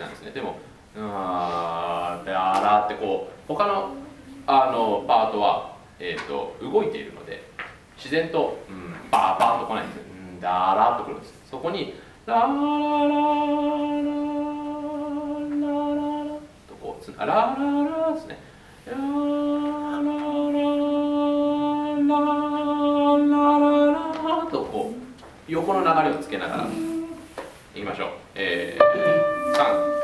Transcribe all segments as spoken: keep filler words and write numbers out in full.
なんですね。でもあーだらってこう他のあのパートは、えー、と動いているので自然と、うん、バーバーと来ないんですよ。うんだらっと来るんです。そこにラララララララとこうつラララですね。ララララララとこう横の流れをつけながらいきましょう。えー、さん、はい。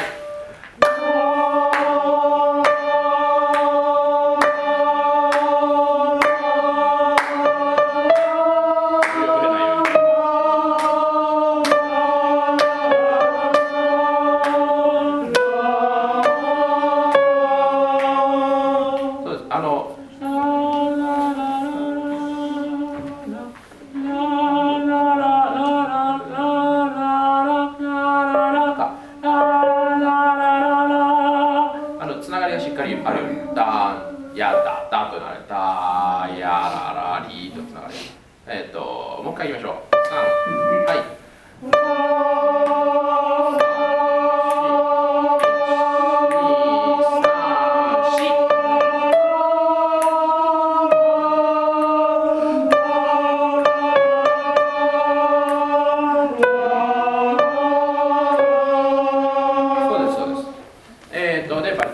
そうです。あのつながりがしっかりあるように、ダーン、やだ、ダーとなる、ダー、やららりとつながり。えっ、ー、と、もう一回言いましょう。さん、はい。